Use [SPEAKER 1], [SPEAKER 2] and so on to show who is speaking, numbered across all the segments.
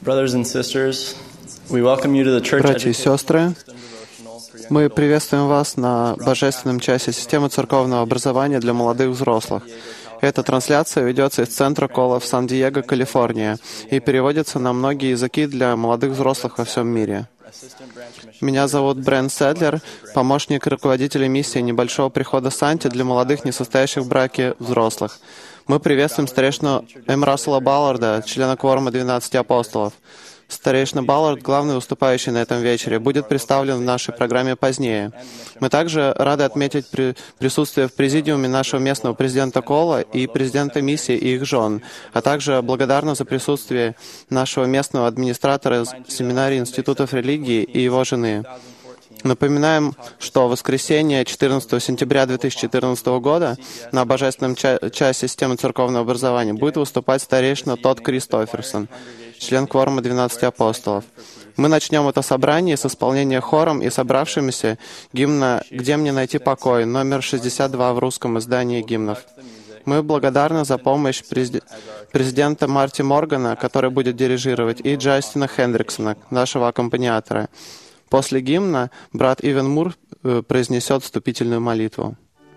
[SPEAKER 1] Братья и сестры, мы приветствуем вас на божественном часе системы церковного образования для молодых взрослых. Эта трансляция ведется из центра Кола в Сан-Диего, Калифорния, и переводится на многие языки для молодых взрослых во всем мире. Меня зовут Брент Седлер, помощник руководителя миссии небольшого прихода Санти для молодых, не состоящих в браке взрослых. Мы приветствуем старейшину М. Рассела Балларда, члена кворума 12 апостолов. Старейшина Баллард, главный выступающий на этом вечере, будет представлен в нашей программе позднее. Мы также рады отметить присутствие в президиуме нашего местного президента Кола и президента миссии и их жен, а также благодарны за присутствие нашего местного администратора семинарии институтов религии и его жены. Напоминаем, что в воскресенье 14 сентября 2014 года на божественном часе системы церковного образования будет выступать старейшина Тодд Кристоферсон, член кворума 12 апостолов. Мы начнем это собрание с исполнения хором и собравшимися гимна «Где мне найти покой», номер 62 в русском издании гимнов. Мы благодарны за помощь президента Марти Моргана, который будет дирижировать, и Джастина Хендриксона, нашего аккомпаниатора. После гимна брат Ивен Мур произнесет вступительную молитву.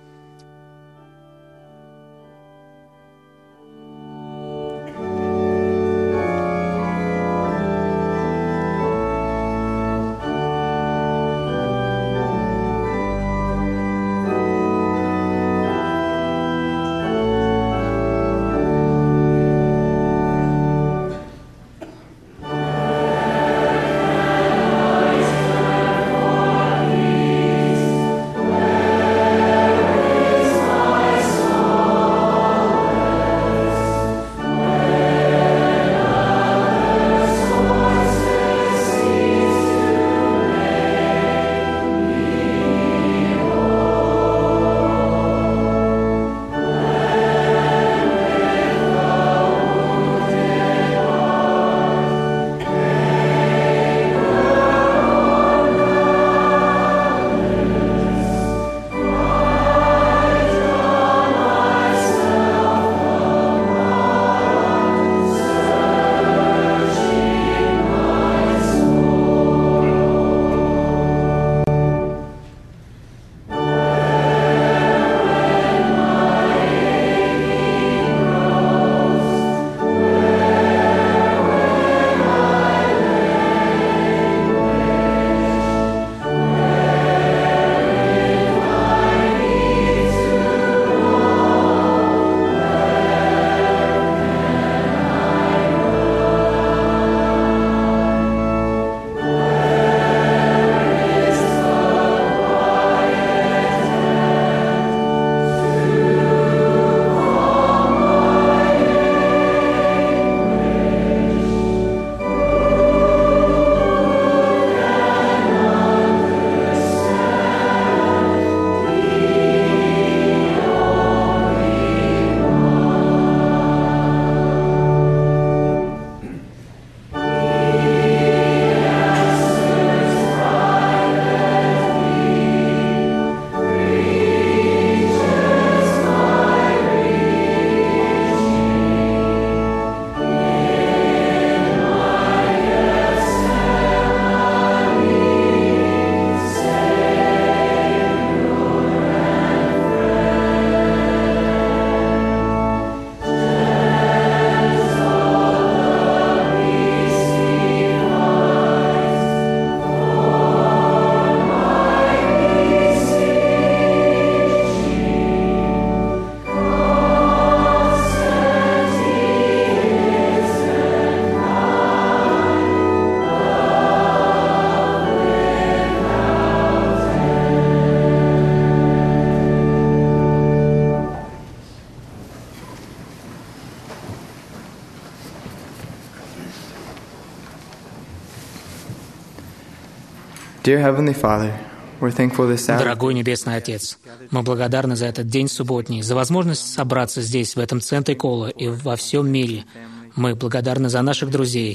[SPEAKER 2] Дорогой Небесный Отец, мы благодарны за этот день субботний, за возможность собраться здесь, в этом центре Кола и во всем мире. Мы благодарны за наших друзей,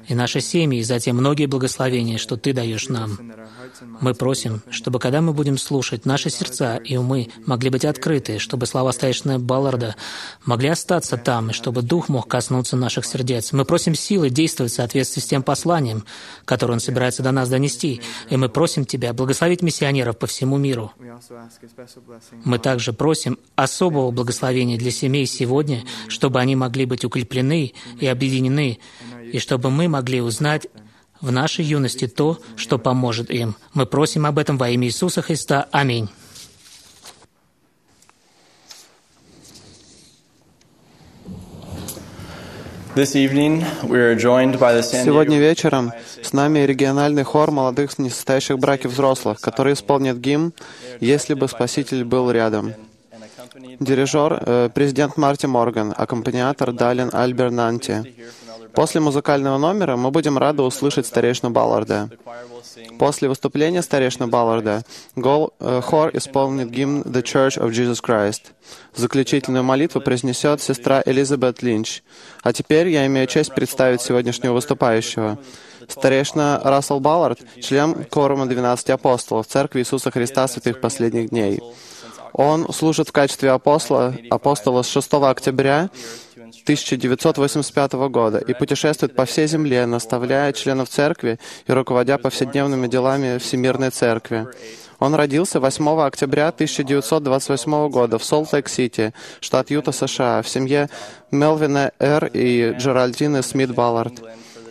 [SPEAKER 2] и наши семьи, и затем многие благословения, что Ты даешь нам. Мы просим, чтобы, когда мы будем слушать, наши сердца и умы могли быть открыты, чтобы слова старейшины Балларда могли остаться там, и чтобы Дух мог коснуться наших сердец. Мы просим силы действовать в соответствии с тем посланием, которое Он собирается до нас донести, и мы просим Тебя благословить миссионеров по всему миру. Мы также просим особого благословения для семей сегодня, чтобы они могли быть укреплены и объединены, и чтобы мы могли узнать в нашей юности то, что поможет им. Мы просим об этом во имя Иисуса Христа. Аминь.
[SPEAKER 1] Сегодня вечером с нами региональный хор молодых несостоящих в браке взрослых, который исполнит гимн «Если бы Спаситель был рядом». Дирижер — президент Марти Морган, аккомпаниатор Далин Альбернанти. После музыкального номера мы будем рады услышать старейшину Балларда. После выступления старейшины Балларда хор исполнит гимн «The Church of Jesus Christ». Заключительную молитву произнесет сестра Элизабет Линч. А теперь я имею честь представить сегодняшнего выступающего. Старейшина Рассел Баллард, член Кворума 12 апостолов, Церкви Иисуса Христа Святых Последних Дней. Он служит в качестве апостола с 6 октября 1985 года и путешествует по всей земле, наставляя членов церкви и руководя повседневными делами Всемирной Церкви. Он родился 8 октября 1928 года в Солт-Лейк-Сити, штат Юта, США, в семье Мелвина Р. и Джеральдины Смит Баллард.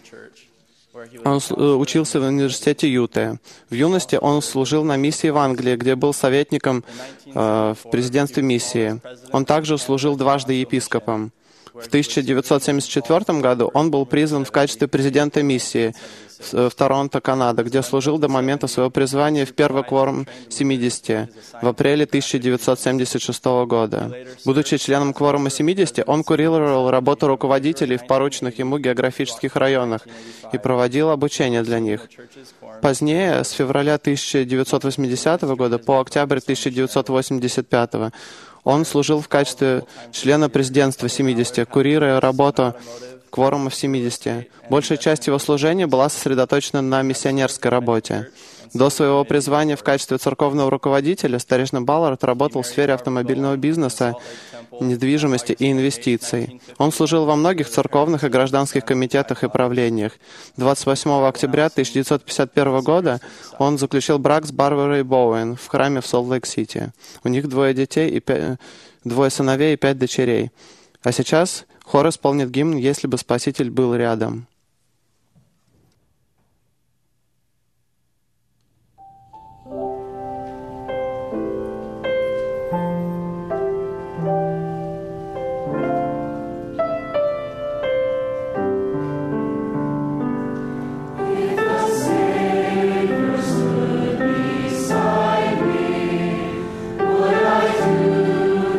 [SPEAKER 1] Он учился в университете Юты. В юности он служил на миссии в Англии, где был советником в президентстве миссии. Он также служил дважды епископом. В 1974 году он был призван в качестве президента миссии в Торонто, Канада, где служил до момента своего призвания в первый кворум 70 в апреле 1976 года. Будучи членом кворума 70, он курировал работу руководителей в порученных ему географических районах и проводил обучение для них. Позднее, с февраля 1980 года по октябрь 1985 он служил в качестве члена президентства 70, курируя работу кворума в 70. Большая часть его служения была сосредоточена на миссионерской работе. До своего призвания в качестве церковного руководителя старейшина Баллард работал в сфере автомобильного бизнеса, недвижимости и инвестиций. Он служил во многих церковных и гражданских комитетах и правлениях. 28 октября 1951 года он заключил брак с Барбарой Боуэн в храме в Солт-Лейк-Сити. У них 2 детей, 2 сыновей и 5 дочерей. А сейчас хор исполнит гимн «Если бы Спаситель был рядом».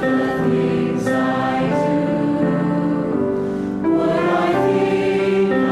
[SPEAKER 3] Would I think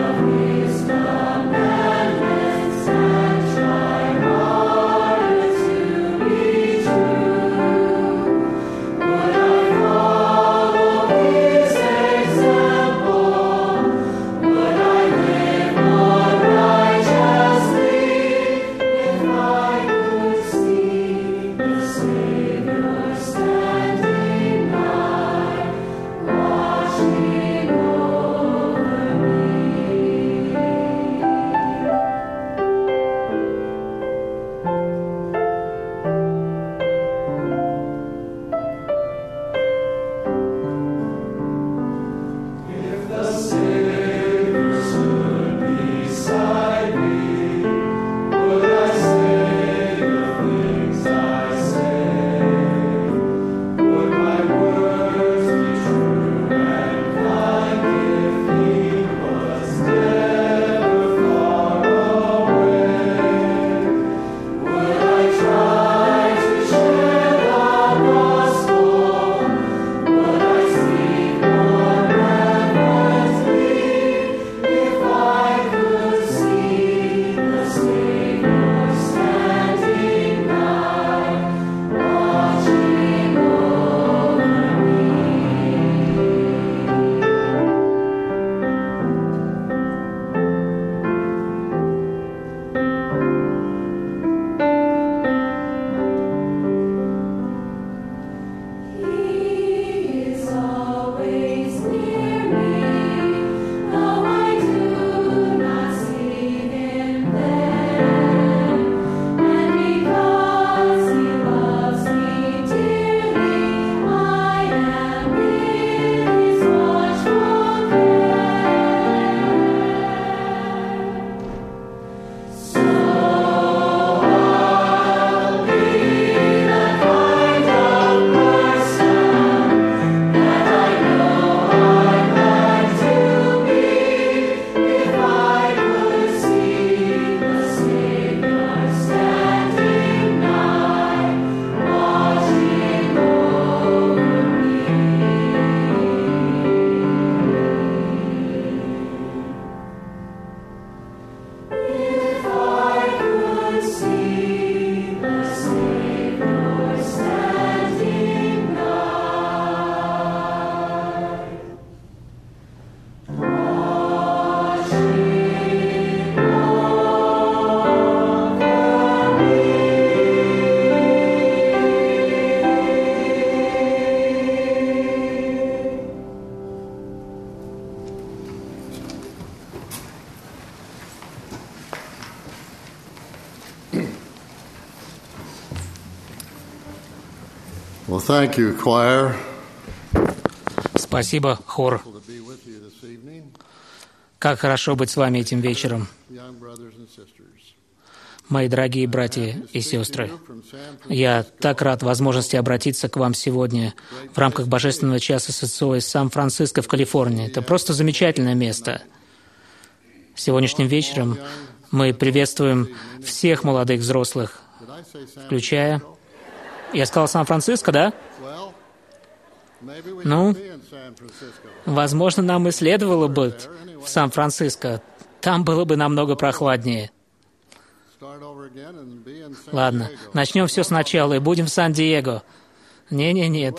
[SPEAKER 3] Thank you, choir.
[SPEAKER 2] Спасибо, хор. Как хорошо быть с вами этим вечером, мои дорогие братья и сестры. Я так рад возможности обратиться к вам сегодня в рамках Божественного часа СЦО из Сан-Франциско в Калифорнии. Это просто замечательное место. Сегодняшним вечером мы приветствуем всех молодых взрослых, включая... Я сказал Сан-Франциско, да? Ну, возможно, нам и следовало быть в Сан-Франциско. Там было бы намного прохладнее. Ладно, начнем все сначала и будем в Сан-Диего. Нет.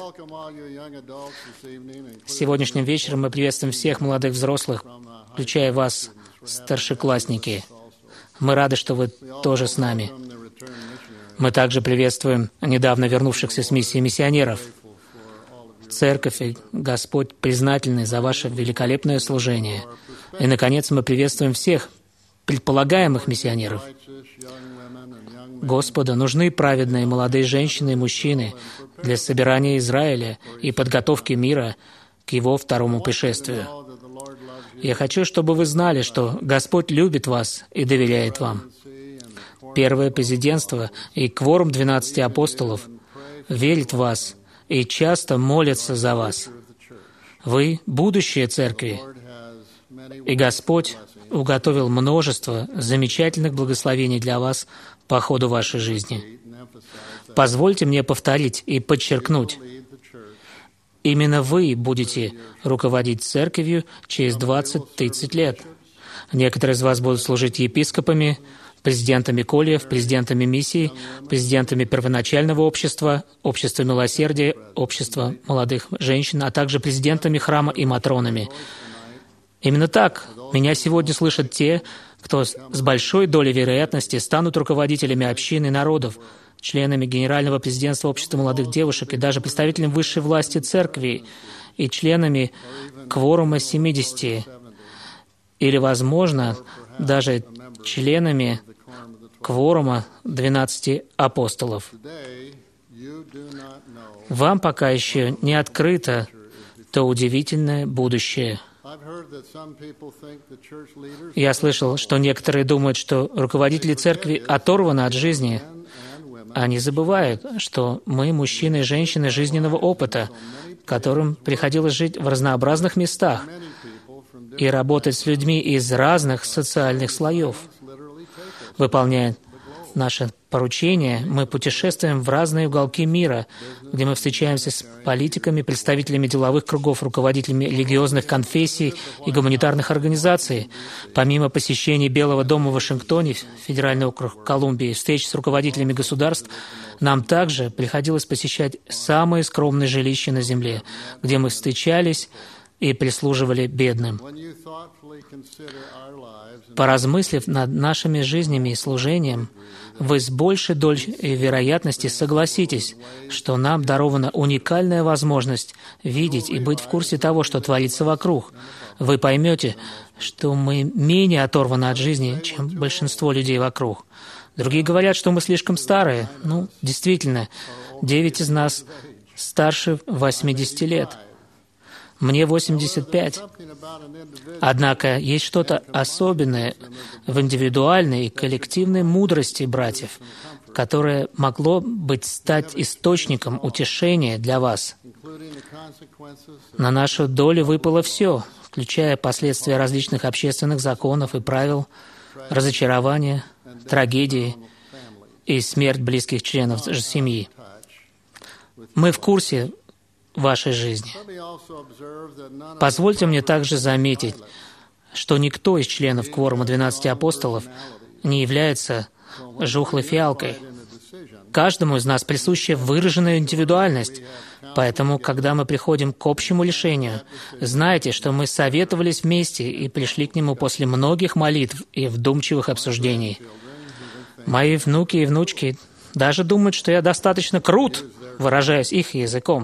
[SPEAKER 2] Сегодняшним вечером мы приветствуем всех молодых взрослых, включая вас, старшеклассники. Мы рады, что вы тоже с нами. Мы также приветствуем недавно вернувшихся с миссии миссионеров. Церковь и Господь признательны за ваше великолепное служение. И, наконец, мы приветствуем всех предполагаемых миссионеров. Господу нужны праведные молодые женщины и мужчины для собирания Израиля и подготовки мира к Его второму пришествию. Я хочу, чтобы вы знали, что Господь любит вас и доверяет вам. Первое президентство и кворум 12 апостолов верит в вас и часто молятся за вас. Вы — будущее церкви, и Господь уготовил множество замечательных благословений для вас по ходу вашей жизни. Позвольте мне повторить и подчеркнуть, именно вы будете руководить церковью через 20-30 лет. Некоторые из вас будут служить епископами, президентами коллеев, президентами миссий, президентами первоначального общества, общества милосердия, общества молодых женщин, а также президентами храма и матронами. Именно так меня сегодня слышат те, кто с большой долей вероятности станут руководителями общин и народов, членами Генерального президентства общества молодых девушек и даже представителями высшей власти церкви и членами кворума 70, или, возможно, даже членами кворума 12 апостолов. Вам пока еще не открыто то удивительное будущее. Я слышал, что некоторые думают, что руководители церкви оторваны от жизни. Они забывают, что мы мужчины и женщины жизненного опыта, которым приходилось жить в разнообразных местах и работать с людьми из разных социальных слоев. Выполняя наше поручение, мы путешествуем в разные уголки мира, где мы встречаемся с политиками, представителями деловых кругов, руководителями религиозных конфессий и гуманитарных организаций. Помимо посещений Белого дома в Вашингтоне, Федеральный округ Колумбии, встреч с руководителями государств, нам также приходилось посещать самые скромные жилища на земле, где мы встречались и прислуживали бедным. Поразмыслив над нашими жизнями и служением, вы с большей долей вероятности согласитесь, что нам дарована уникальная возможность видеть и быть в курсе того, что творится вокруг. Вы поймете, что мы менее оторваны от жизни, чем большинство людей вокруг. Другие говорят, что мы слишком старые. Действительно, 9 из нас старше 80 лет. Мне 85. Однако есть что-то особенное в индивидуальной и коллективной мудрости братьев, которое могло быть стать источником утешения для вас. На нашу долю выпало все, включая последствия различных общественных законов и правил, разочарования, трагедии и смерть близких членов семьи. Мы в курсе вашей жизни. Позвольте мне также заметить, что никто из членов кворума 12 апостолов не является жухлой фиалкой. Каждому из нас присуща выраженная индивидуальность, поэтому, когда мы приходим к общему решению, знайте, что мы советовались вместе и пришли к нему после многих молитв и вдумчивых обсуждений. Мои внуки и внучки даже думают, что я достаточно крут, выражаясь их языком.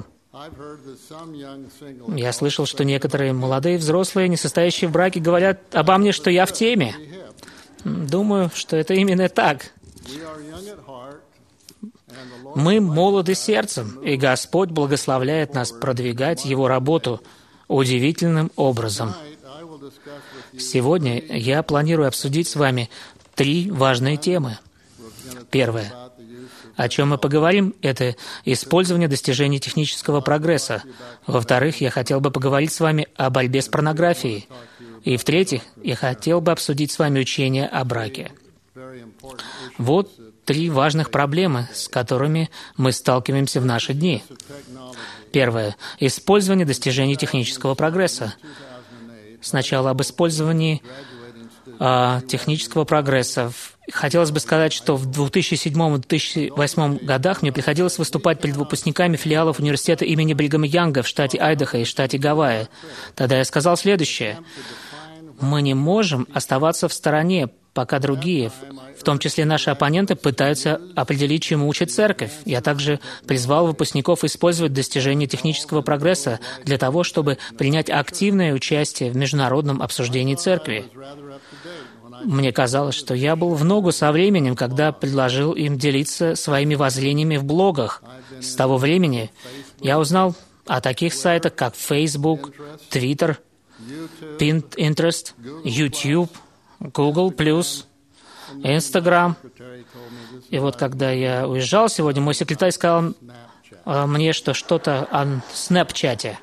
[SPEAKER 2] Я слышал, что некоторые молодые взрослые, не состоящие в браке, говорят обо мне, что я в теме. Думаю, что это именно так. Мы молоды сердцем, и Господь благословляет нас продвигать Его работу удивительным образом. Сегодня я планирую обсудить с вами 3 важные темы. Первое, о чем мы поговорим, это использование достижений технического прогресса. Во-вторых, я хотел бы поговорить с вами о борьбе с порнографией. И в-третьих, я хотел бы обсудить с вами учение о браке. Вот 3 важных проблемы, с которыми мы сталкиваемся в наши дни. Первое. Использование достижений технического прогресса. Сначала об использовании технического прогресса. Хотелось бы сказать, что в 2007-2008 годах мне приходилось выступать перед выпускниками филиалов университета имени Бригама Янга в штате Айдахо и штате Гавайи. Тогда я сказал следующее. Мы не можем оставаться в стороне, пока другие, в том числе наши оппоненты, пытаются определить, чему учит церковь. Я также призвал выпускников использовать достижения технического прогресса для того, чтобы принять активное участие в международном обсуждении церкви. Мне казалось, что я был в ногу со временем, когда предложил им делиться своими воззрениями в блогах. С того времени я узнал о таких сайтах, как Facebook, Twitter, Pinterest, YouTube, Google+, Instagram. И вот когда я уезжал сегодня, мой секретарь сказал мне, что что-то о Snapchat.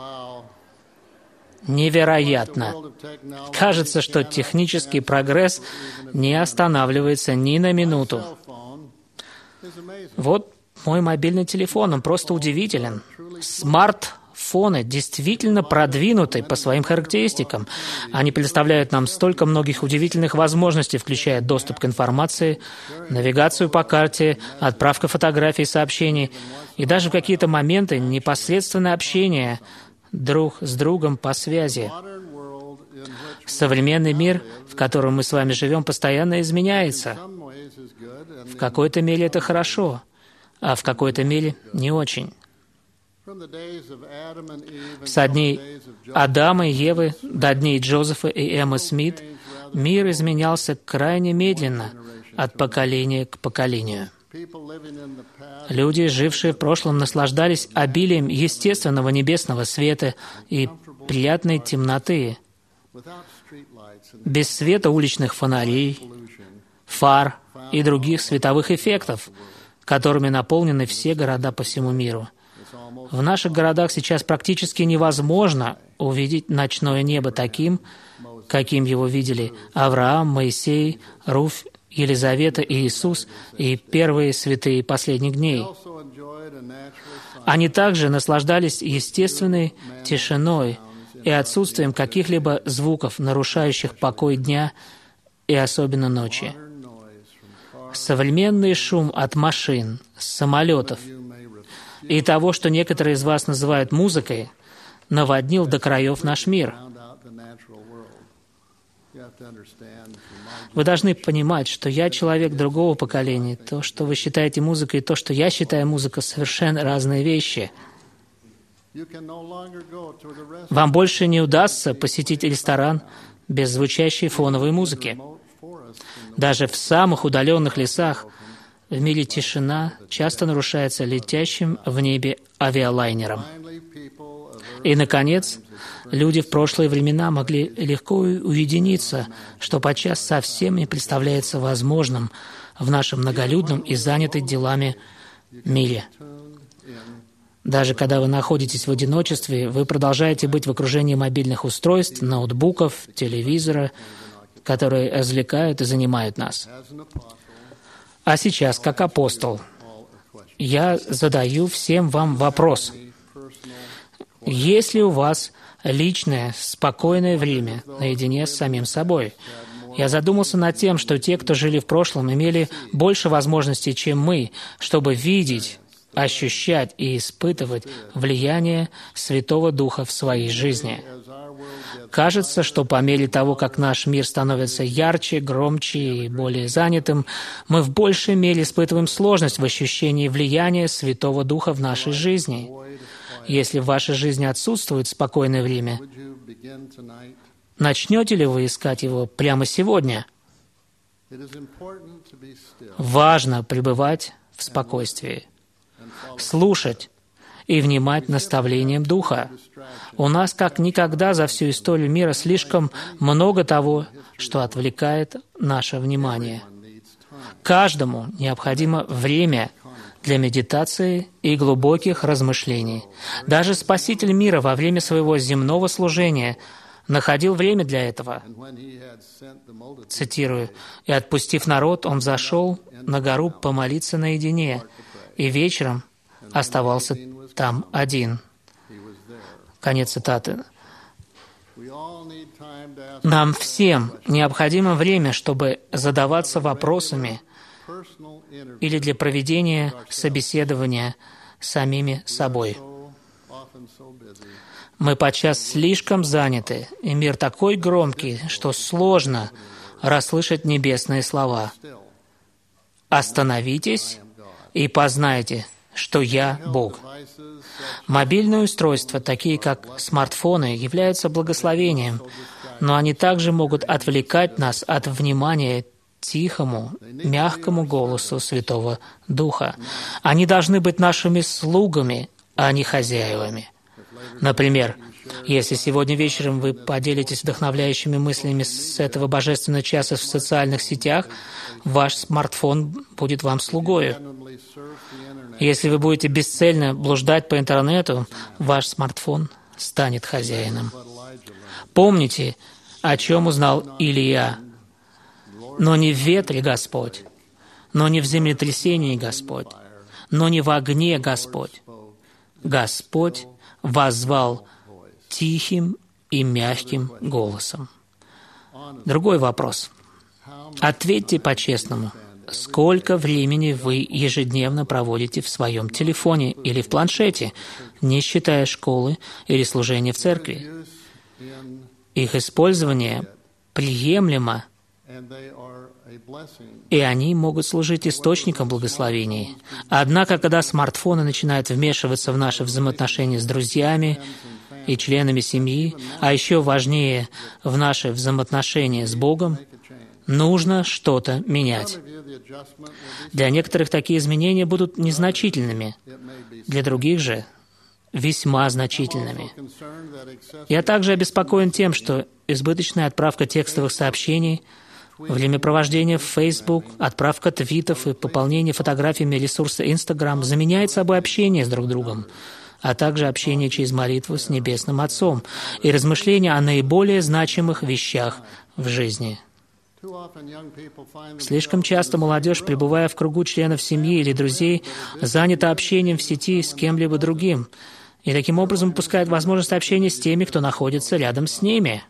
[SPEAKER 2] Невероятно. Кажется, что технический прогресс не останавливается ни на минуту. Вот мой мобильный телефон, он просто удивителен. Смартфоны действительно продвинуты по своим характеристикам. Они предоставляют нам столько многих удивительных возможностей, включая доступ к информации, навигацию по карте, отправка фотографий и сообщений, и даже в какие-то моменты непосредственное общение друг с другом по связи. Современный мир, в котором мы с вами живем, постоянно изменяется. В какой-то мере это хорошо, а в какой-то мере не очень. Со дней Адама и Евы до дней Джозефа и Эммы Смит мир изменялся крайне медленно от поколения к поколению. Люди, жившие в прошлом, наслаждались обилием естественного небесного света и приятной темноты, без света уличных фонарей, фар и других световых эффектов, которыми наполнены все города по всему миру. В наших городах сейчас практически невозможно увидеть ночное небо таким, каким его видели Авраам, Моисей, Руфь, Елизавета и Иисус и первые святые последних дней. Они также наслаждались естественной тишиной и отсутствием каких-либо звуков, нарушающих покой дня и особенно ночи. Современный шум от машин, самолетов и того, что некоторые из вас называют музыкой, наводнил до краев наш мир. Вы должны понимать, что я человек другого поколения. То, что вы считаете музыкой, и то, что я считаю музыкой, совершенно разные вещи. Вам больше не удастся посетить ресторан без звучащей фоновой музыки. Даже в самых удаленных лесах в мире тишина часто нарушается летящим в небе авиалайнером. И, наконец, люди в прошлые времена могли легко уединиться, что подчас совсем не представляется возможным в нашем многолюдном и занятом делами мире. Даже когда вы находитесь в одиночестве, вы продолжаете быть в окружении мобильных устройств, ноутбуков, телевизора, которые развлекают и занимают нас. А сейчас, как апостол, я задаю всем вам вопрос. Есть ли у вас личное, спокойное время наедине с самим собой? Я задумался над тем, что те, кто жили в прошлом, имели больше возможностей, чем мы, чтобы видеть, ощущать и испытывать влияние Святого Духа в своей жизни. Кажется, что по мере того, как наш мир становится ярче, громче и более занятым, мы в большей мере испытываем сложность в ощущении влияния Святого Духа в нашей жизни. Если в вашей жизни отсутствует спокойное время, начнете ли вы искать его прямо сегодня? Важно пребывать в спокойствии, слушать и внимать наставлениям Духа. У нас как никогда за всю историю мира слишком много того, что отвлекает наше внимание. Каждому необходимо время для медитации и глубоких размышлений. Даже Спаситель мира во время своего земного служения находил время для этого. Цитирую: «И, отпустив народ, он взошел на гору помолиться наедине, и вечером оставался там один». Конец цитаты. Нам всем необходимо время, чтобы задаваться вопросами или для проведения собеседования с самими собой. Мы подчас слишком заняты, и мир такой громкий, что сложно расслышать небесные слова. «Остановитесь и познайте, что я Бог». Мобильные устройства, такие как смартфоны, являются благословением, но они также могут отвлекать нас от внимания тихому, мягкому голосу Святого Духа. Они должны быть нашими слугами, а не хозяевами. Например, если сегодня вечером вы поделитесь вдохновляющими мыслями с этого божественного часа в социальных сетях, ваш смартфон будет вам слугою. Если вы будете бесцельно блуждать по интернету, ваш смартфон станет хозяином. Помните, о чем узнал Илия. «Но не в ветре Господь, но не в землетрясении Господь, но не в огне Господь. Господь воззвал тихим и мягким голосом». Другой вопрос. Ответьте по-честному. Сколько времени вы ежедневно проводите в своем телефоне или в планшете, не считая школы или служения в церкви? Их использование приемлемо, и они могут служить источником благословений. Однако, когда смартфоны начинают вмешиваться в наши взаимоотношения с друзьями и членами семьи, а еще важнее, в наши взаимоотношения с Богом, нужно что-то менять. Для некоторых такие изменения будут незначительными, для других же весьма значительными. Я также обеспокоен тем, что избыточная отправка текстовых сообщений, времяпровождение в Facebook, отправка твитов и пополнение фотографиями ресурса Instagram заменяет собой общение с друг другом, а также общение через молитву с Небесным Отцом и размышления о наиболее значимых вещах в жизни. Слишком часто молодежь, пребывая в кругу членов семьи или друзей, занята общением в сети с кем-либо другим, и таким образом упускает возможность общения с теми, кто находится рядом с ними.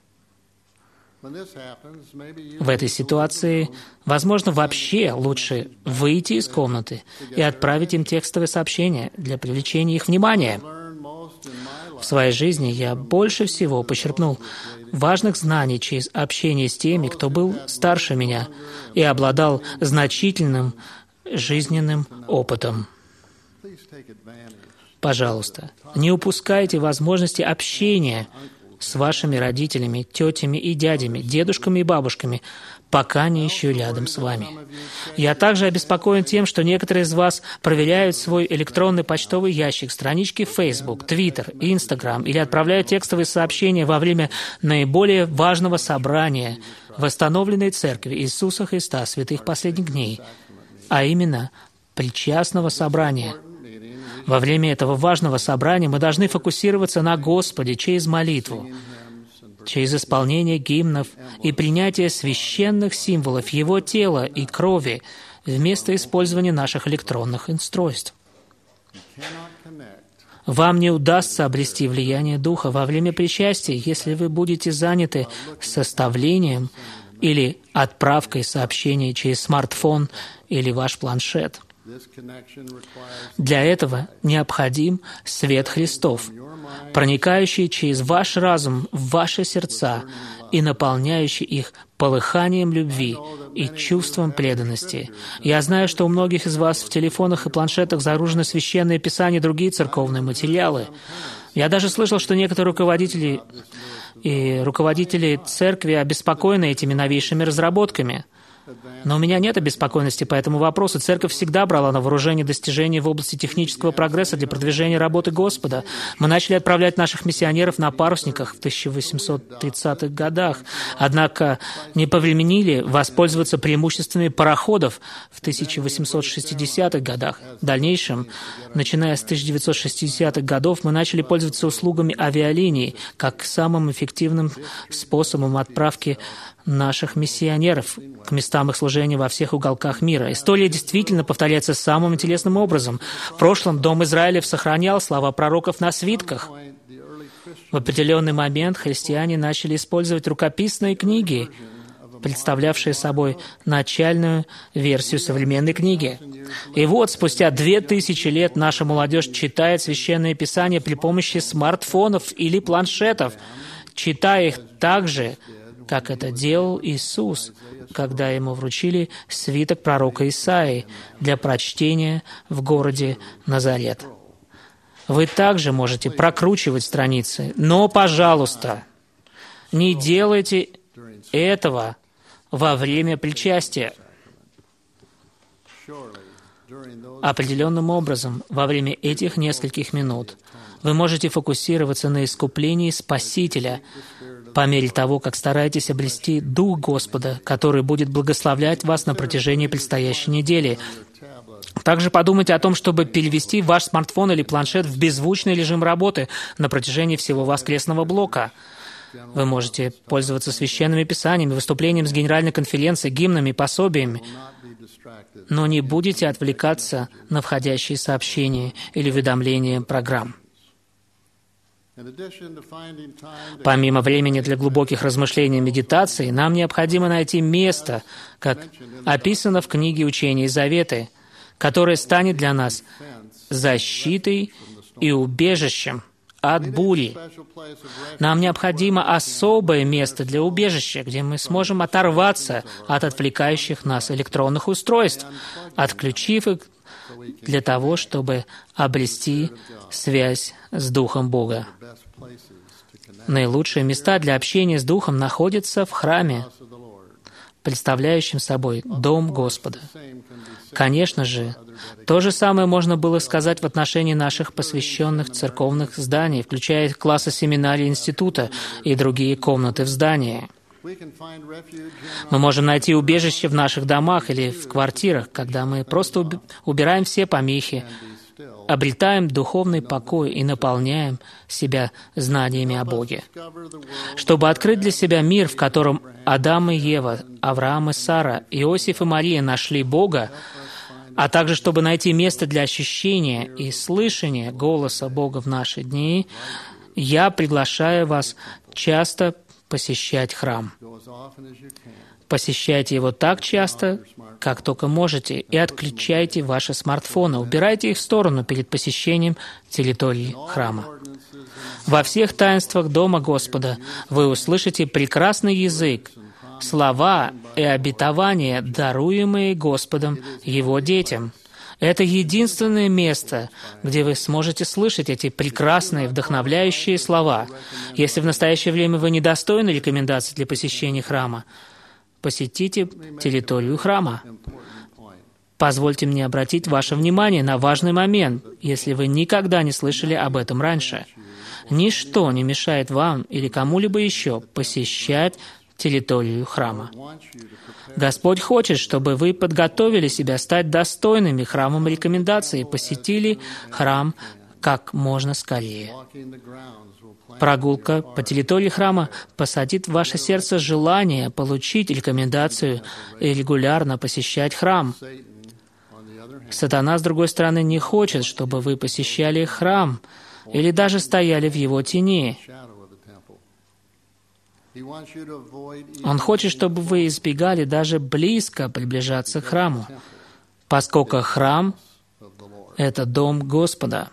[SPEAKER 2] В этой ситуации, возможно, вообще лучше выйти из комнаты и отправить им текстовые сообщения для привлечения их внимания. В своей жизни я больше всего почерпнул важных знаний через общение с теми, кто был старше меня и обладал значительным жизненным опытом. Пожалуйста, не упускайте возможности общения с вашими родителями, тетями и дядями, дедушками и бабушками, пока они еще рядом с вами. Я также обеспокоен тем, что некоторые из вас проверяют свой электронный почтовый ящик, странички в Facebook, Twitter и Instagram или отправляют текстовые сообщения во время наиболее важного собрания восстановленной Церкви Иисуса Христа святых последних дней, а именно причастного собрания. Во время этого важного собрания мы должны фокусироваться на Господе через молитву, через исполнение гимнов и принятие священных символов Его тела и крови вместо использования наших электронных устройств. Вам не удастся обрести влияние Духа во время причастия, если вы будете заняты составлением или отправкой сообщений через смартфон или ваш планшет. Для этого необходим свет Христов, проникающий через ваш разум в ваши сердца и наполняющий их полыханием любви и чувством преданности. Я знаю, что у многих из вас в телефонах и планшетах загружены священные писания и другие церковные материалы. Я даже слышал, что некоторые руководители церкви обеспокоены этими новейшими разработками. Но у меня нет обеспокоенности по этому вопросу. Церковь всегда брала на вооружение достижения в области технического прогресса для продвижения работы Господа. Мы начали отправлять наших миссионеров на парусниках в 1830-х годах, однако не повременили воспользоваться преимуществами пароходов в 1860-х годах. В дальнейшем, начиная с 1960-х годов, мы начали пользоваться услугами авиалиний как самым эффективным способом отправки наших миссионеров к местам их служения во всех уголках мира. История действительно повторяется самым интересным образом. В прошлом Дом Израилев сохранял слова пророков на свитках. В определенный момент христиане начали использовать рукописные книги, представлявшие собой начальную версию современной книги. И вот, спустя 2000 лет наша молодежь читает Священное Писание при помощи смартфонов или планшетов, читая их так же, как это делал Иисус, когда ему вручили свиток пророка Исаии для прочтения в городе Назарет. Вы также можете прокручивать страницы, но, пожалуйста, не делайте этого во время причастия. Определенным образом, во время этих нескольких минут вы можете фокусироваться на искуплении Спасителя по мере того, как стараетесь обрести Дух Господа, который будет благословлять вас на протяжении предстоящей недели. Также подумайте о том, чтобы перевести ваш смартфон или планшет в беззвучный режим работы на протяжении всего воскресного блока. Вы можете пользоваться священными писаниями, выступлением с генеральной конференции, гимнами, пособиями, но не будете отвлекаться на входящие сообщения или уведомления программ. Помимо времени для глубоких размышлений и медитаций, нам необходимо найти место, как описано в книге «Учения и заветы», которое станет для нас защитой и убежищем от бури. Нам необходимо особое место для убежища, где мы сможем оторваться от отвлекающих нас электронных устройств, отключив их для того, чтобы обрести связь с Духом Бога. Наилучшие места для общения с Духом находятся в храме, представляющем собой Дом Господа. Конечно же, то же самое можно было сказать в отношении наших посвященных церковных зданий, включая классы семинарии института и другие комнаты в здании. Мы можем найти убежище в наших домах или в квартирах, когда мы просто убираем все помехи, обретаем духовный покой и наполняем себя знаниями о Боге. Чтобы открыть для себя мир, в котором Адам и Ева, Авраам и Сара, Иосиф и Мария нашли Бога, а также чтобы найти место для ощущения и слышания голоса Бога в наши дни, я приглашаю вас часто посещать храм. Посещайте его так часто, как только можете, и отключайте ваши смартфоны, убирайте их в сторону перед посещением территории храма. Во всех таинствах Дома Господа вы услышите прекрасный язык, слова и обетования, даруемые Господом Его детям. Это единственное место, где вы сможете слышать эти прекрасные, вдохновляющие слова. Если в настоящее время вы недостойны рекомендаций для посещения храма, посетите территорию храма. Позвольте мне обратить ваше внимание на важный момент, если вы никогда не слышали об этом раньше. Ничто не мешает вам или кому-либо еще посещать территорию храма. Господь хочет, чтобы вы подготовили себя стать достойными храмом рекомендаций и посетили храм как можно скорее. Прогулка по территории храма посадит в ваше сердце желание получить рекомендацию и регулярно посещать храм. Сатана, с другой стороны, не хочет, чтобы вы посещали храм или даже стояли в его тени. Он хочет, чтобы вы избегали даже близко приближаться к храму, поскольку храм — это Дом Господа.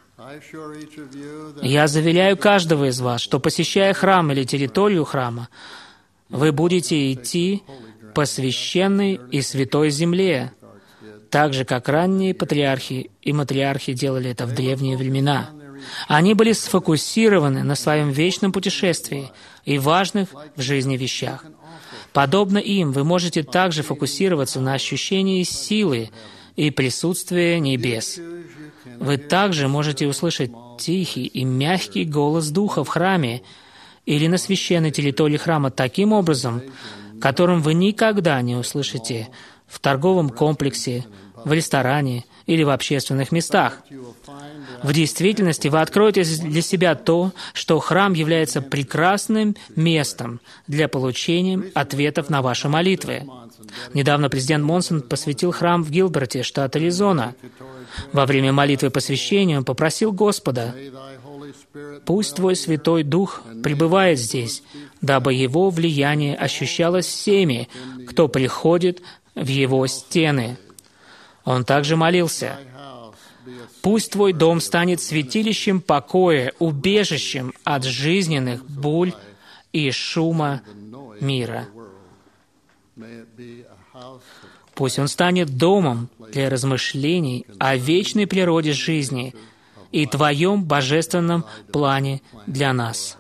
[SPEAKER 2] Я заверяю каждого из вас, что, посещая храм или территорию храма, вы будете идти по священной и святой земле, так же, как ранние патриархи и матриархи делали это в древние времена. Они были сфокусированы на своем вечном путешествии и важных в жизни вещах. Подобно им, вы можете также фокусироваться на ощущении силы и присутствия небес. Вы также можете услышать тихий и мягкий голос Духа в храме или на священной территории храма таким образом, которым вы никогда не услышите в торговом комплексе, в ресторане или в общественных местах. В действительности вы откроете для себя то, что храм является прекрасным местом для получения ответов на ваши молитвы. Недавно президент Монсон посвятил храм в Гилберте, штат Аризона. Во время молитвы посвящения он попросил Господа: «Пусть Твой Святой Дух пребывает здесь, дабы Его влияние ощущалось всеми, кто приходит в Его стены». Он также молился: «Пусть Твой дом станет святилищем покоя, убежищем от жизненных бурь и шума мира». Пусть он станет домом для размышлений о вечной природе жизни и Твоем божественном плане для нас.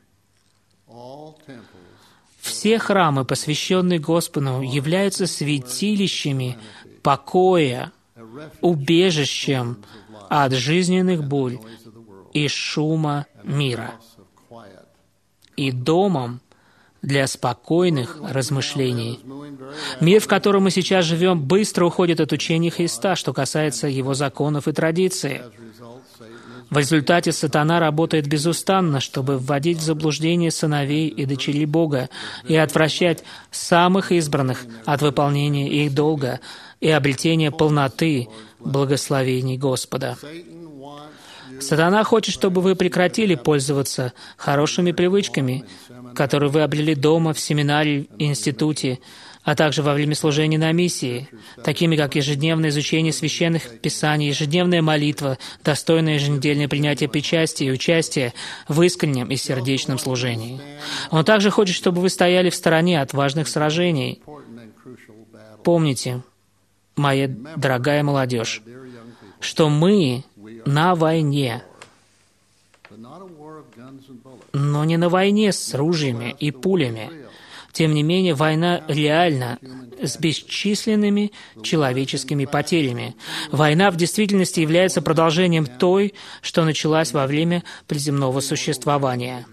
[SPEAKER 2] Все храмы, посвященные Господу, являются святилищами покоя, убежищем от жизненных бурь и шума мира, и домом для спокойных размышлений. Мир, в котором мы сейчас живем, быстро уходит от учения Христа, что касается Его законов и традиций. В результате сатана работает безустанно, чтобы вводить в заблуждение сыновей и дочерей Бога и отвращать самых избранных от выполнения их долга и обретения полноты благословений Господа. Сатана хочет, чтобы вы прекратили пользоваться хорошими привычками, которые вы обрели дома, в семинаре, институте, а также во время служения на миссии, такими как ежедневное изучение священных писаний, ежедневная молитва, достойное еженедельное принятие причастия и участие в искреннем и сердечном служении. Он также хочет, чтобы вы стояли в стороне от важных сражений. Помните, моя дорогая молодежь, что мы на войне, но не на войне с ружьями и пулями. Тем не менее, война реальна, с бесчисленными человеческими потерями. Война в действительности является продолжением той, что началась во время приземного существования.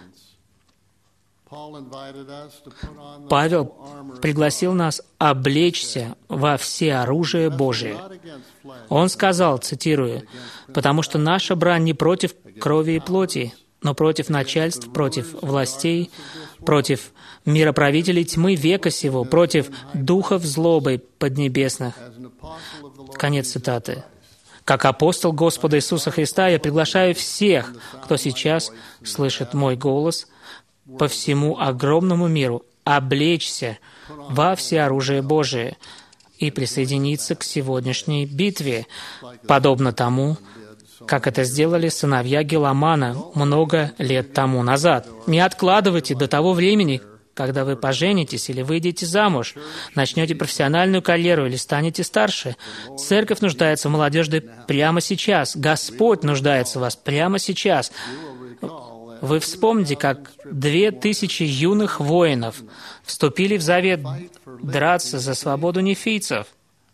[SPEAKER 2] Павел пригласил нас облечься во всеоружие Божие. Он сказал, цитирую, «Потому что наша брань не против крови и плоти, но против начальств, против властей, против мироправителей тьмы века сего, против духов злобы поднебесных». Конец цитаты. Как апостол Господа Иисуса Христа, я приглашаю всех, кто сейчас слышит мой голос, по всему огромному миру облечься во всеоружие Божие и присоединиться к сегодняшней битве, подобно тому, как это сделали сыновья Геламана много лет тому назад. Не откладывайте до того времени, когда вы поженитесь или выйдете замуж, начнете профессиональную карьеру или станете старше. Церковь нуждается в молодежи прямо сейчас. Господь нуждается в вас прямо сейчас. Вы вспомните, как 2000 юных воинов вступили в завет драться за свободу нефийцев.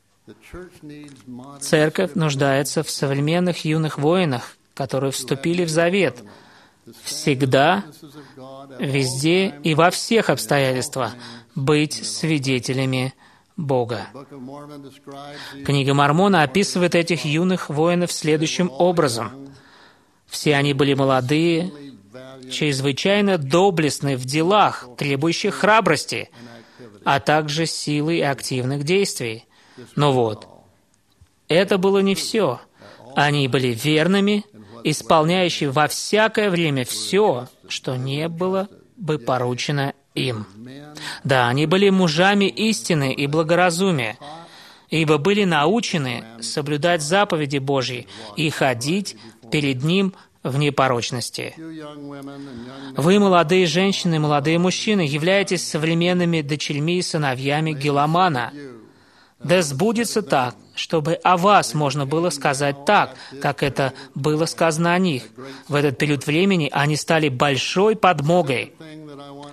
[SPEAKER 2] Церковь нуждается в современных юных воинах, которые вступили в завет. Всегда, везде и во всех обстоятельствах быть свидетелями Бога. Книга Мормона описывает этих юных воинов следующим образом. Все они были молодые, чрезвычайно доблестны в делах, требующих храбрости, а также силы и активных действий. Но вот, это было не все. Они были верными, исполняющими во всякое время все, что не было бы поручено им. Да, они были мужами истины и благоразумия, ибо были научены соблюдать заповеди Божьи и ходить перед Ним в непорочности. Вы, молодые женщины и молодые мужчины, являетесь современными дочерьми и сыновьями Геламана. Да сбудется так, чтобы о вас можно было сказать так, как это было сказано о них. В этот период времени они стали большой подмогой.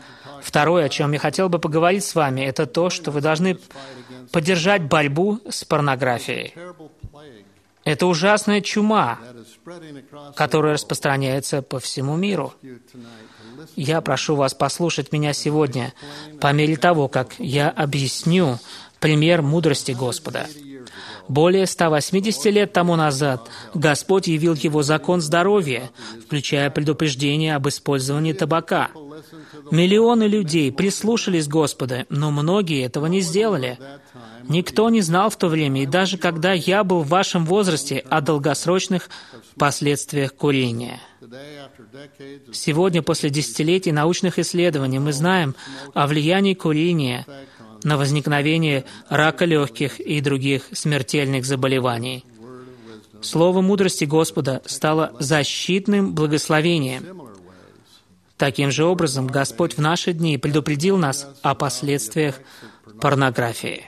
[SPEAKER 2] Второе, о чем я хотел бы поговорить с вами, это то, что вы должны поддержать борьбу с порнографией. Это ужасная чума, которая распространяется по всему миру. Я прошу вас послушать меня сегодня по мере того, как я объясню пример мудрости Господа. Более 180 лет тому назад Господь явил Его закон здоровья, включая предупреждение об использовании табака. Миллионы людей прислушались к Господу, но многие этого не сделали. Никто не знал в то время, и даже когда я был в вашем возрасте, о долгосрочных последствиях курения. Сегодня, после десятилетий научных исследований, мы знаем о влиянии курения на возникновение рака легких и других смертельных заболеваний. Слово мудрости Господа стало защитным благословением. Таким же образом, Господь в наши дни предупредил нас о последствиях порнографии.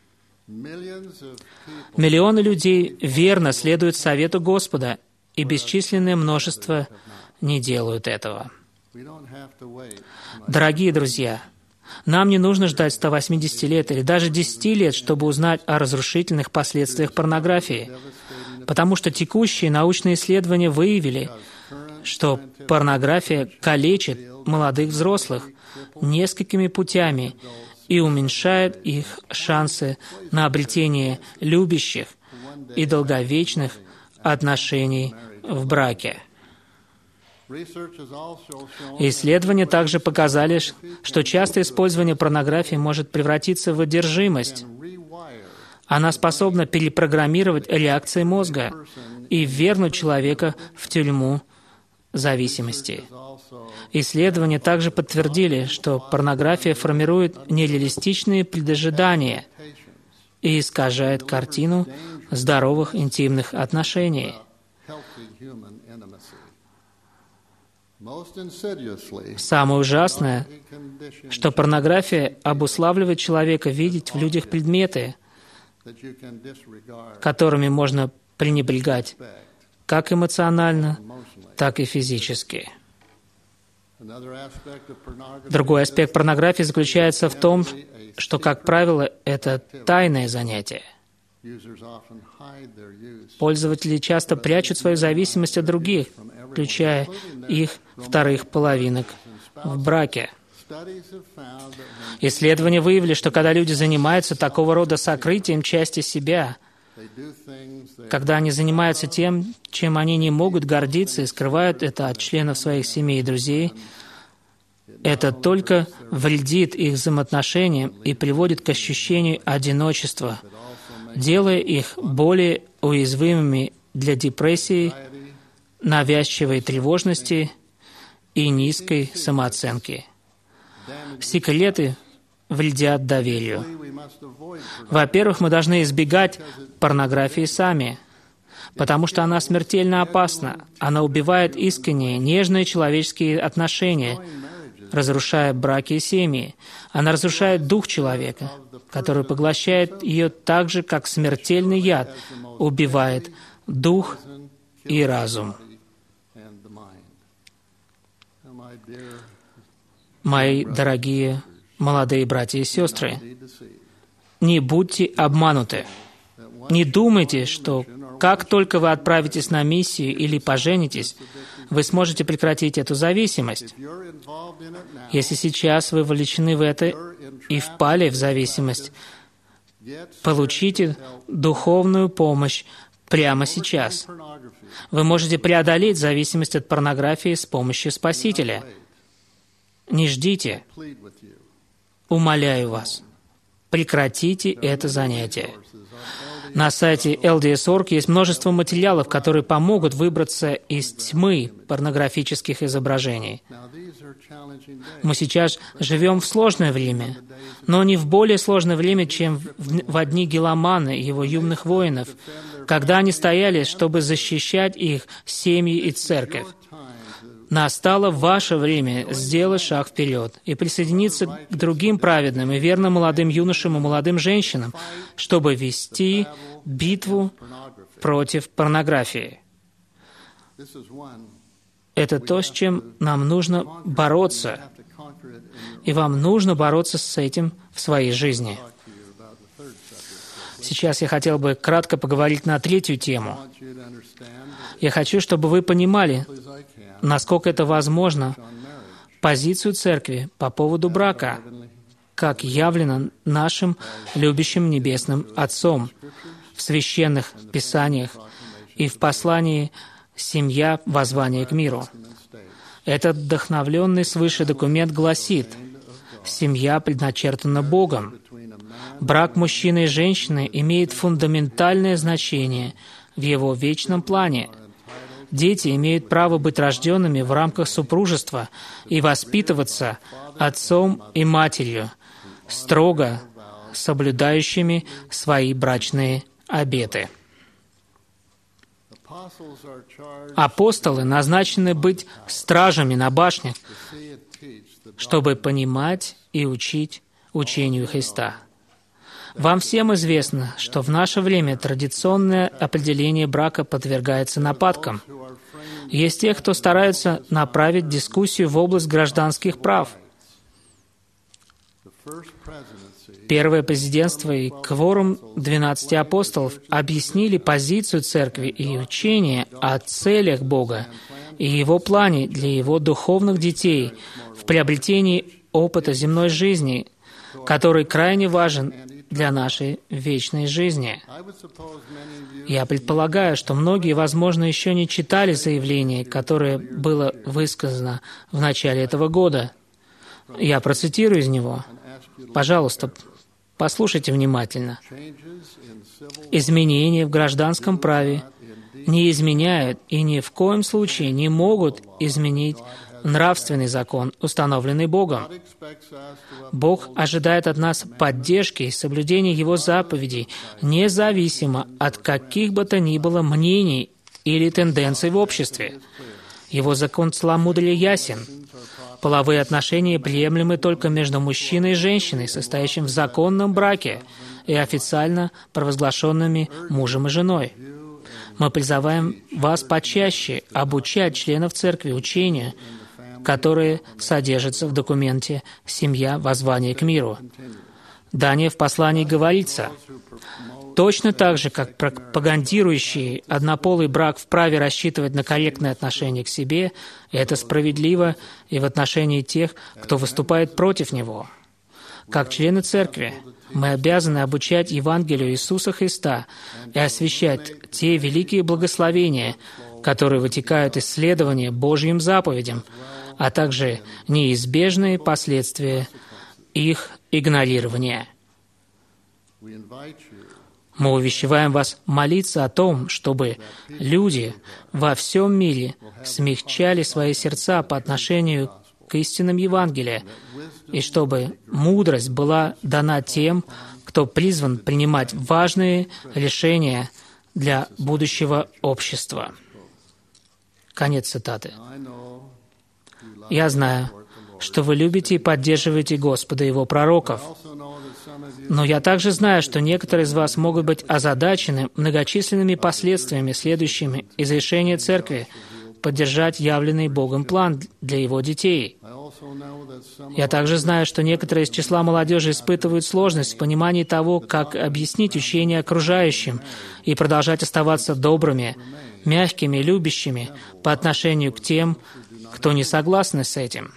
[SPEAKER 2] Миллионы людей верно следуют совету Господа, и бесчисленное множество не делают этого. Дорогие друзья, нам не нужно ждать 180 лет или даже 10 лет, чтобы узнать о разрушительных последствиях порнографии, потому что текущие научные исследования выявили, что порнография калечит молодых взрослых несколькими путями и уменьшает их шансы на обретение любящих и долговечных отношений в браке. Исследования также показали, что частое использование порнографии может превратиться в одержимость. Она способна перепрограммировать реакции мозга и ввергнуть человека в тюрьму зависимости. Исследования также подтвердили, что порнография формирует нереалистичные предожидания и искажает картину здоровых интимных отношений. Самое ужасное, что порнография обуславливает человека видеть в людях предметы, которыми можно пренебрегать, как эмоционально, так и физически. Другой аспект порнографии заключается в том, что, как правило, это тайное занятие. Пользователи часто прячут свою зависимость от других, включая их вторых половинок в браке. Исследования выявили, что когда люди занимаются такого рода сокрытием части себя, когда они занимаются тем, чем они не могут гордиться и скрывают это от членов своих семей и друзей, это только вредит их взаимоотношениям и приводит к ощущению одиночества, делая их более уязвимыми для депрессии, навязчивой тревожности и низкой самооценки. Секреты вредят доверию. Во-первых, мы должны избегать порнографии сами, потому что она смертельно опасна. Она убивает искренние, нежные человеческие отношения, разрушая браки и семьи. Она разрушает дух человека, который поглощает ее так же, как смертельный яд убивает дух и разум. Мои дорогие молодые братья и сестры, не будьте обмануты. Не думайте, что как только вы отправитесь на миссию или поженитесь, вы сможете прекратить эту зависимость. Если сейчас вы вовлечены в это и впали в зависимость, получите духовную помощь прямо сейчас. Вы можете преодолеть зависимость от порнографии с помощью Спасителя. Не ждите. Умоляю вас, прекратите это занятие. На сайте LDS.org есть множество материалов, которые помогут выбраться из тьмы порнографических изображений. Мы сейчас живем в сложное время, но не в более сложное время, чем в дни Гиламана и его юных воинов, когда они стояли, чтобы защищать их семьи и церковь. Настало ваше время сделать шаг вперед и присоединиться к другим праведным и верным молодым юношам и молодым женщинам, чтобы вести битву против порнографии. Это то, с чем нам нужно бороться. И вам нужно бороться с этим в своей жизни. Сейчас я хотел бы кратко поговорить на третью тему. Я хочу, чтобы вы понимали, насколько это возможно, позицию Церкви по поводу брака, как явлено нашим любящим Небесным Отцом в священных Писаниях и в послании «Семья. Воззвание к миру». Этот вдохновленный свыше документ гласит: «Семья предначертана Богом. Брак мужчины и женщины имеет фундаментальное значение в его вечном плане. Дети имеют право быть рожденными в рамках супружества и воспитываться отцом и матерью, строго соблюдающими свои брачные обеты». Апостолы назначены быть стражами на башнях, чтобы понимать и учить учению Христа. Вам всем известно, что в наше время традиционное определение брака подвергается нападкам. Есть те, кто стараются направить дискуссию в область гражданских прав. Первое президентство и кворум 12 апостолов объяснили позицию Церкви и учение о целях Бога и Его плане для Его духовных детей в приобретении опыта земной жизни, который крайне важен для нашей вечной жизни. Я предполагаю, что многие, возможно, еще не читали заявление, которое было высказано в начале этого года. Я процитирую из него. Пожалуйста, послушайте внимательно. «Изменения в гражданском праве не изменяют и ни в коем случае не могут изменить нравственный закон, установленный Богом. Бог ожидает от нас поддержки и соблюдения Его заповедей, независимо от каких бы то ни было мнений или тенденций в обществе. Его закон целомудрия ясен. Половые отношения приемлемы только между мужчиной и женщиной, состоящим в законном браке и официально провозглашенными мужем и женой. Мы призываем вас почаще обучать членов Церкви учению, которые содержатся в документе «Семья. Воззвание к миру». Далее в послании говорится: «Точно так же, как пропагандирующие однополый брак вправе рассчитывать на корректное отношение к себе, это справедливо и в отношении тех, кто выступает против него. Как члены Церкви, мы обязаны обучать Евангелию Иисуса Христа и освящать те великие благословения, которые вытекают из следования Божьим заповедям, а также неизбежные последствия их игнорирования. Мы увещеваем вас молиться о том, чтобы люди во всем мире смягчали свои сердца по отношению к истинам Евангелия, и чтобы мудрость была дана тем, кто призван принимать важные решения для будущего общества». Конец цитаты. Я знаю, что вы любите и поддерживаете Господа и Его пророков. Но я также знаю, что некоторые из вас могут быть озадачены многочисленными последствиями, следующими из решения Церкви поддержать явленный Богом план для Его детей. Я также знаю, что некоторые из числа молодежи испытывают сложность в понимании того, как объяснить учение окружающим и продолжать оставаться добрыми, мягкими, любящими по отношению к тем, кто не согласны с этим.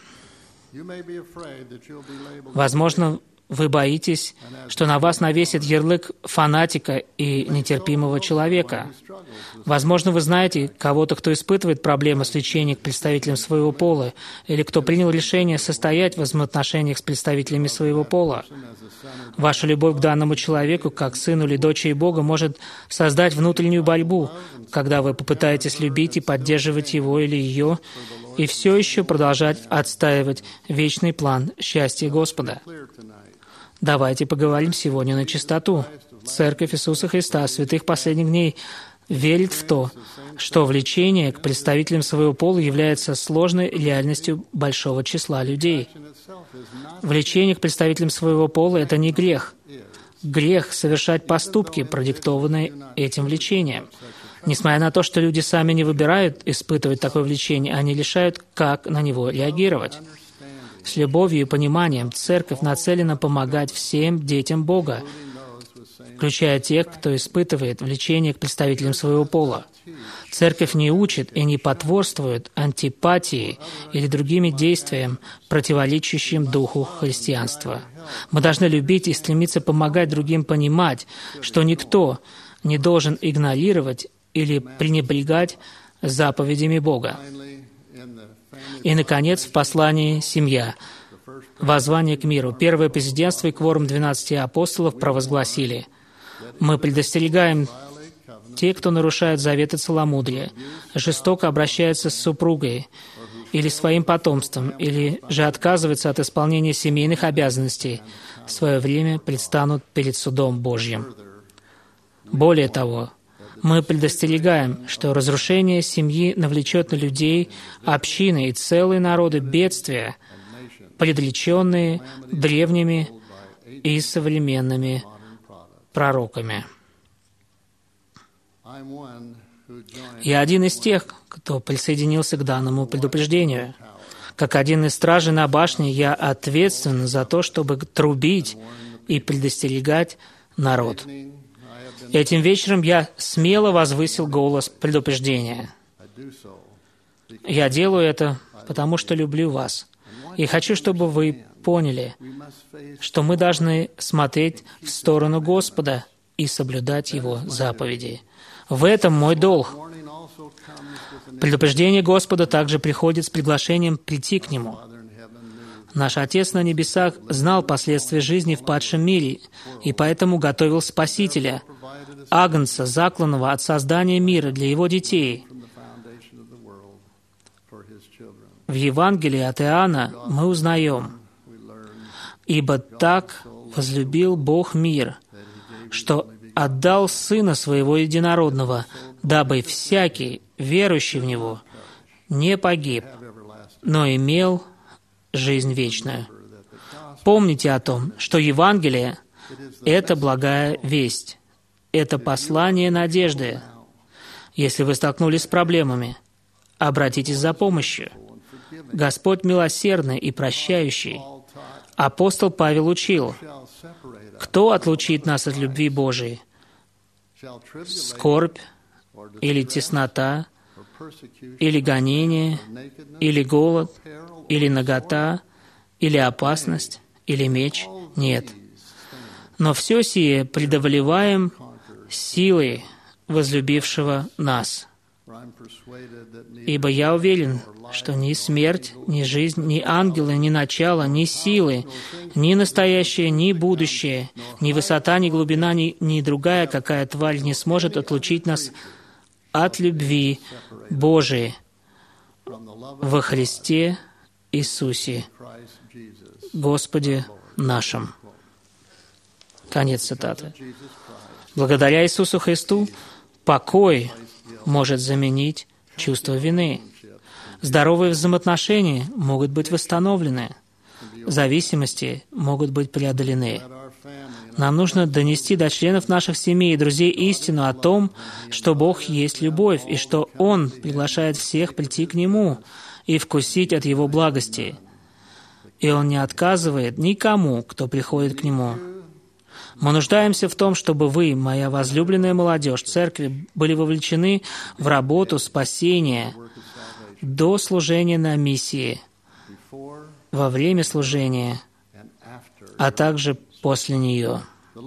[SPEAKER 2] Возможно, вы боитесь, что на вас навесит ярлык фанатика и нетерпимого человека. Возможно, вы знаете кого-то, кто испытывает проблемы с влечением к представителям своего пола, или кто принял решение состоять в взаимоотношениях с представителями своего пола. Ваша любовь к данному человеку, как сыну или дочери Бога, может создать внутреннюю борьбу, когда вы попытаетесь любить и поддерживать его или ее, и все еще продолжать отстаивать вечный план счастья Господа. Давайте поговорим сегодня на чистоту. Церковь Иисуса Христа, святых последних дней, верит в то, что влечение к представителям своего пола является сложной реальностью большого числа людей. Влечение к представителям своего пола — это не грех. Грех — совершать поступки, продиктованные этим влечением. Несмотря на то, что люди сами не выбирают испытывать такое влечение, они решают, как на него реагировать. С любовью и пониманием Церковь нацелена помогать всем детям Бога, включая тех, кто испытывает влечение к представителям своего пола. Церковь не учит и не потворствует антипатии или другими действиям, противоречащим духу христианства. Мы должны любить и стремиться помогать другим понимать, что никто не должен игнорировать или пренебрегать заповедями Бога. И, наконец, в послании «Семья». Воззвание к миру. Первое президентство и кворум 12 апостолов провозгласили: «Мы предостерегаем те, кто нарушает заветы целомудрия, жестоко обращается с супругой или своим потомством, или же отказывается от исполнения семейных обязанностей, в свое время предстанут перед судом Божьим». Более того, мы предостерегаем, что разрушение семьи навлечет на людей, общины и целые народы бедствия, предреченные древними и современными пророками. Я один из тех, кто присоединился к данному предупреждению. Как один из стражей на башне, я ответственен за то, чтобы трубить и предостерегать народ. Этим вечером я смело возвысил голос предупреждения. Я делаю это, потому что люблю вас. И хочу, чтобы вы поняли, что мы должны смотреть в сторону Господа и соблюдать Его заповеди. В этом мой долг. Предупреждение Господа также приходит с приглашением прийти к Нему. Наш Отец на небесах знал последствия жизни в падшем мире, и поэтому готовил Спасителя, Агнца, закланного от создания мира для Его детей. В Евангелии от Иоанна мы узнаем: «Ибо так возлюбил Бог мир, что отдал Сына Своего Единородного, дабы всякий, верующий в Него, не погиб, но имел жизнь вечную». Помните о том, что Евангелие — это благая весть, это послание надежды. Если вы столкнулись с проблемами, обратитесь за помощью. Господь милосердный и прощающий. Апостол Павел учил: «Кто отлучит нас от любви Божией? Скорбь, или теснота, или гонение, или голод, или нагота, или опасность, или меч? Нет. Но все сие преодолеваем силой возлюбившего нас. Ибо я уверен, что ни смерть, ни жизнь, ни ангелы, ни начало, ни силы, ни настоящее, ни будущее, ни высота, ни глубина, ни другая какая тварь не сможет отлучить нас от любви Божией во Христе Иисусе, Господе нашим». Конец цитаты. Благодаря Иисусу Христу покой может заменить чувство вины. Здоровые взаимоотношения могут быть восстановлены. Зависимости могут быть преодолены. Нам нужно донести до членов наших семей и друзей истину о том, что Бог есть любовь, и что Он приглашает всех прийти к Нему и вкусить от Его благости. И Он не отказывает никому, кто приходит к Нему. Мы нуждаемся в том, чтобы вы, моя возлюбленная молодежь, церкви, были вовлечены в работу спасения до служения на миссии, во время служения, а также после нее.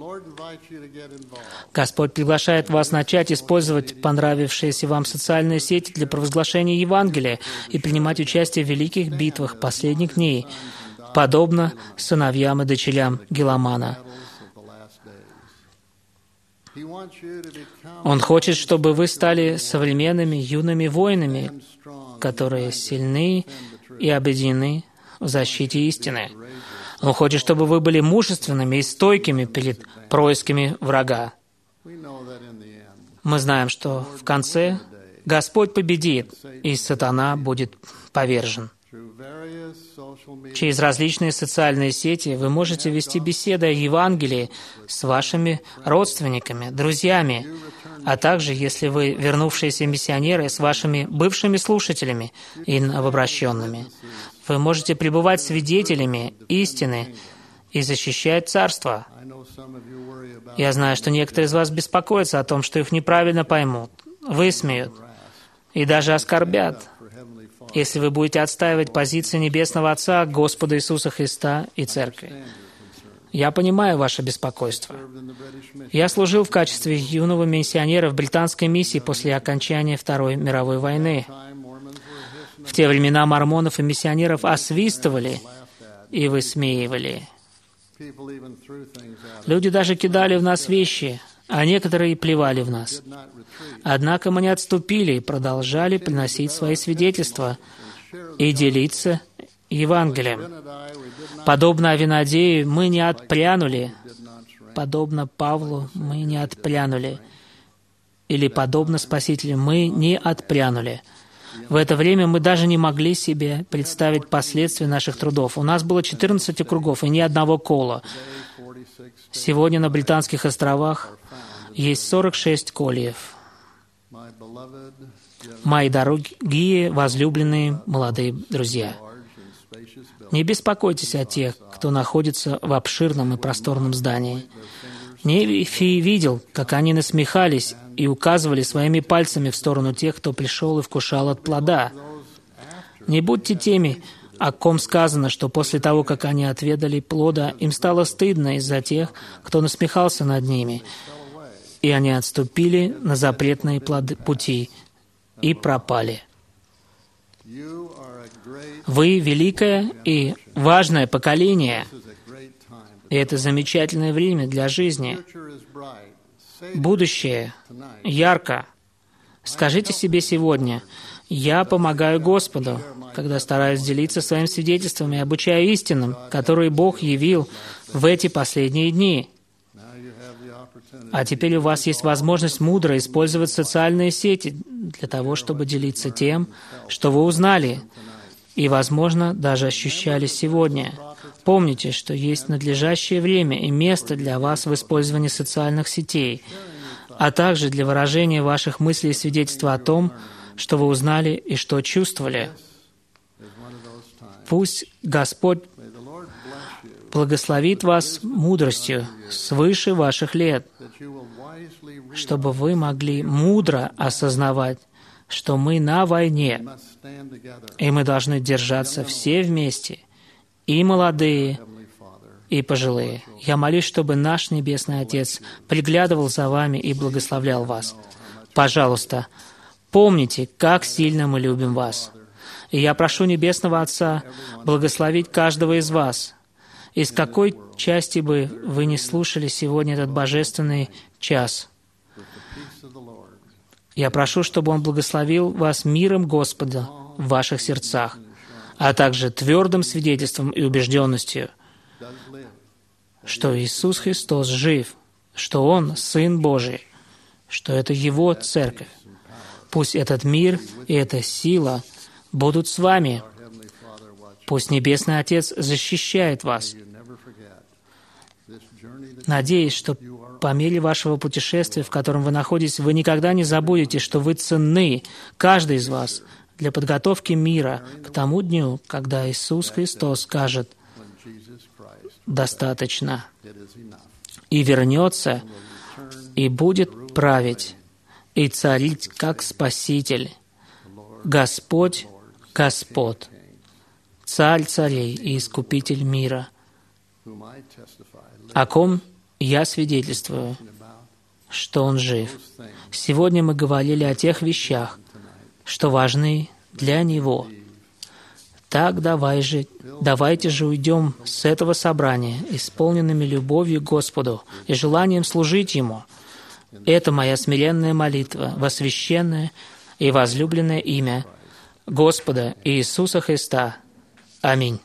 [SPEAKER 2] Господь приглашает вас начать использовать понравившиеся вам социальные сети для провозглашения Евангелия и принимать участие в великих битвах последних дней, подобно сыновьям и дочерям Гиламана. Он хочет, чтобы вы стали современными юными воинами, которые сильны и объединены в защите истины. Он хочет, чтобы вы были мужественными и стойкими перед происками врага. Мы знаем, что в конце Господь победит, и сатана будет повержен. Через различные социальные сети вы можете вести беседы о Евангелии с вашими родственниками, друзьями, а также, если вы вернувшиеся миссионеры, с вашими бывшими слушателями и новообращенными. Вы можете пребывать свидетелями истины и защищать Царство. Я знаю, что некоторые из вас беспокоятся о том, что их неправильно поймут, высмеют и даже оскорбят, если вы будете отстаивать позиции Небесного Отца, Господа Иисуса Христа и Церкви. Я понимаю ваше беспокойство. Я служил в качестве юного миссионера в британской миссии после окончания Второй мировой войны. В те времена мормонов и миссионеров освистывали и высмеивали. Люди даже кидали в нас вещи, а некоторые плевали в нас. Однако мы не отступили и продолжали приносить свои свидетельства и делиться Евангелием. Подобно Авинадею, мы не отпрянули. Подобно Павлу, мы не отпрянули. Или подобно Спасителю, мы не отпрянули. В это время мы даже не могли себе представить последствия наших трудов. У нас было 14 округов и ни одного кола. Сегодня на Британских островах есть 46 кольев. Мои дорогие, возлюбленные, молодые друзья, не беспокойтесь о тех, кто находится в обширном и просторном здании. Нефий видел, как они насмехались и указывали своими пальцами в сторону тех, кто пришел и вкушал от плода. Не будьте теми, о ком сказано, что после того, как они отведали плода, им стало стыдно из-за тех, кто насмехался над ними, и они отступили на запретные пути и пропали. Вы великое и важное поколение, и это замечательное время для жизни. Будущее ярко. Скажите себе сегодня: «Я помогаю Господу, когда стараюсь делиться своим свидетельством и обучаю истинам, которые Бог явил в эти последние дни». А теперь у вас есть возможность мудро использовать социальные сети для того, чтобы делиться тем, что вы узнали и, возможно, даже ощущали сегодня. Помните, что есть надлежащее время и место для вас в использовании социальных сетей, а также для выражения ваших мыслей и свидетельства о том, что вы узнали и что чувствовали. Пусть Господь благословит вас мудростью свыше ваших лет, чтобы вы могли мудро осознавать, что мы на войне, и мы должны держаться все вместе, и молодые, и пожилые. Я молюсь, чтобы наш Небесный Отец приглядывал за вами и благословлял вас. Пожалуйста, помните, как сильно мы любим вас. И я прошу Небесного Отца благословить каждого из вас. Из какой части бы вы не слушали сегодня этот божественный час, я прошу, чтобы Он благословил вас миром Господа в ваших сердцах, а также твердым свидетельством и убежденностью, что Иисус Христос жив, что Он Сын Божий, что это Его Церковь. Пусть этот мир и эта сила будут с вами. Пусть Небесный Отец защищает вас. Надеюсь, что по мере вашего путешествия, в котором вы находитесь, вы никогда не забудете, что вы ценны, каждый из вас, для подготовки мира к тому дню, когда Иисус Христос скажет «достаточно» и вернется, и будет править, и царить как Спаситель, Господь, Господь, Царь царей и Искупитель мира, о ком я свидетельствую, что Он жив. Сегодня мы говорили о тех вещах, что важны для Него. Так давайте же уйдем с этого собрания, исполненными любовью к Господу и желанием служить Ему. Это моя смиренная молитва во священное и возлюбленное имя Господа Иисуса Христа. Аминь.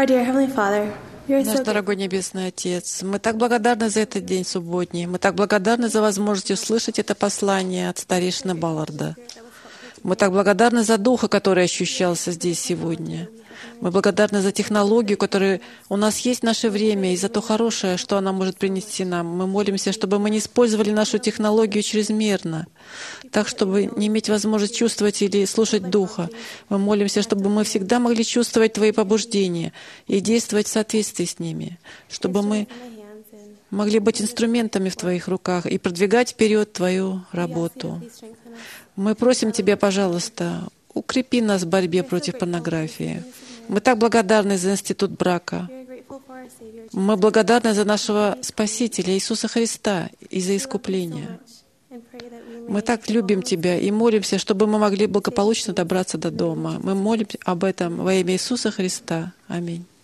[SPEAKER 3] Наш дорогой Небесный Отец, мы так благодарны за этот день субботний. Мы так благодарны за возможность услышать это послание от старейшины Балларда. Мы так благодарны за Духа, который ощущался здесь сегодня. Мы благодарны за технологию, которая у нас есть в наше время, и за то хорошее, что она может принести нам. Мы молимся, чтобы мы не использовали нашу технологию чрезмерно, так, чтобы не иметь возможность чувствовать или слушать Духа. Мы молимся, чтобы мы всегда могли чувствовать Твои побуждения и действовать в соответствии с ними, чтобы мы могли быть инструментами в Твоих руках и продвигать вперед Твою работу. Мы просим Тебя, пожалуйста, укрепи нас в борьбе против порнографии. Мы так благодарны за институт брака. Мы благодарны за нашего Спасителя Иисуса Христа и за искупление. Мы так любим Тебя и молимся, чтобы мы могли благополучно добраться до дома. Мы молимся об этом во имя Иисуса Христа. Аминь.